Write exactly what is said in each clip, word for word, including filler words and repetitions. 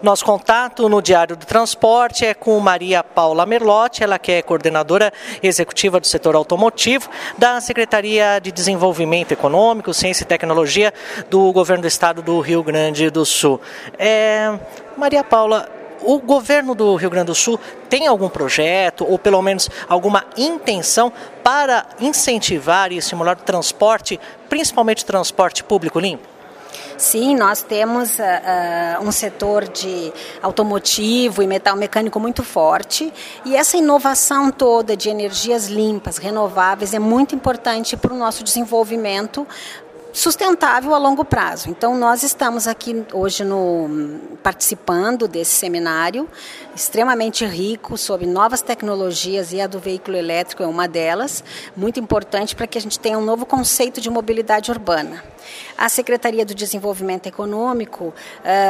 Nosso contato no Diário do Transporte é com Maria Paula Merlotti, ela que é coordenadora executiva do setor automotivo da Secretaria de Desenvolvimento Econômico, Ciência e Tecnologia do Governo do Estado do Rio Grande do Sul. É, Maria Paula, o governo do Rio Grande do Sul tem algum projeto ou pelo menos alguma intenção para incentivar e estimular o transporte, principalmente o transporte público limpo? Sim, nós temos uh, uh, um setor de automotivo e metal mecânico muito forte e essa inovação toda de energias limpas, renováveis, é muito importante para o nosso desenvolvimento sustentável a longo prazo. Então, nós estamos aqui hoje no, participando desse seminário extremamente rico sobre novas tecnologias e a do veículo elétrico é uma delas, muito importante para que a gente tenha um novo conceito de mobilidade urbana. A Secretaria do Desenvolvimento Econômico uh,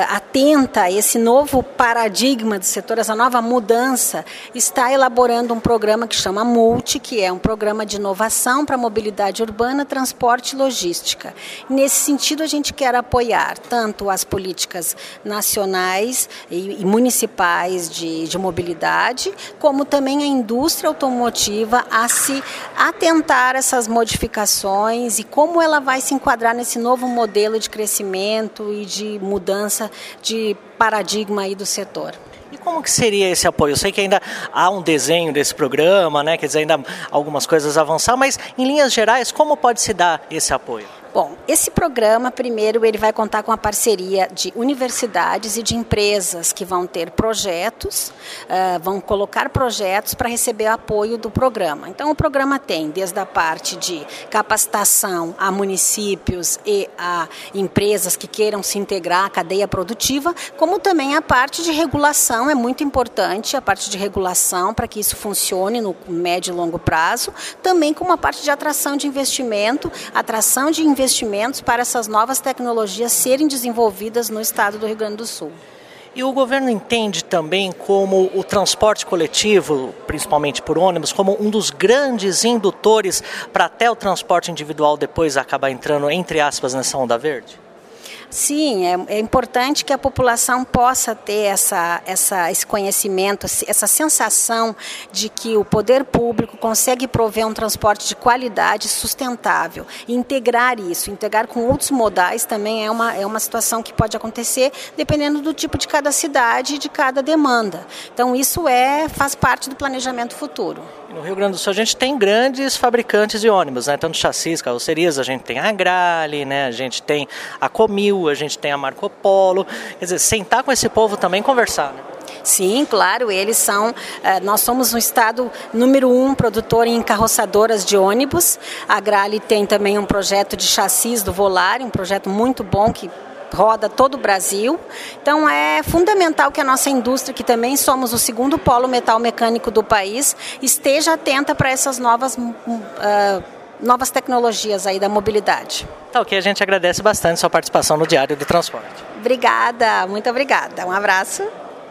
atenta a esse novo paradigma do setor, essa nova mudança, está elaborando um programa que chama Multi, que é um programa de inovação para mobilidade urbana, transporte e logística. Nesse sentido, a gente quer apoiar tanto as políticas nacionais e, e municipais de, de mobilidade, como também a indústria automotiva a se atentar a essas modificações e como ela vai se enquadrar nesse novo modelo de crescimento e de mudança de paradigma aí do setor. E como que seria esse apoio? Eu sei que ainda há um desenho desse programa, né? Quer dizer, ainda algumas coisas a avançar, mas em linhas gerais, como pode se dar esse apoio? Bom, esse programa, primeiro, ele vai contar com a parceria de universidades e de empresas que vão ter projetos, uh, vão colocar projetos para receber apoio do programa. Então, o programa tem desde a parte de capacitação a municípios e a empresas que queiram se integrar à cadeia produtiva, como também a parte de regulação, é muito importante a parte de regulação para que isso funcione no médio e longo prazo, também com uma parte de atração de investimento, atração de investimento investimentos para essas novas tecnologias serem desenvolvidas no estado do Rio Grande do Sul. E o governo entende também como o transporte coletivo, principalmente por ônibus, como um dos grandes indutores para até o transporte individual depois acabar entrando, entre aspas, nessa onda verde? Sim, é, é importante que a população possa ter essa, essa, esse conhecimento, essa sensação de que o poder público consegue prover um transporte de qualidade sustentável. E integrar isso, integrar com outros modais também é uma, é uma situação que pode acontecer dependendo do tipo de cada cidade e de cada demanda. Então isso é, faz parte do planejamento futuro. No Rio Grande do Sul a gente tem grandes fabricantes de ônibus, né? Tanto chassis, carrocerias, a gente tem a Agrale, né? A gente tem a Comil, a gente tem a Marco Polo. Quer dizer, sentar com esse povo também e conversar, né? Sim, claro, eles são, nós somos um estado número um produtor em encarroçadoras de ônibus. A Agrale tem também um projeto de chassis do Volare, um projeto muito bom que roda todo o Brasil. Então é fundamental que a nossa indústria, que também somos o segundo polo metal mecânico do país, esteja atenta para essas novas, uh, novas tecnologias aí da mobilidade. Tá ok, a gente agradece bastante a sua participação no Diário do Transporte. Obrigada, muito obrigada. Um abraço.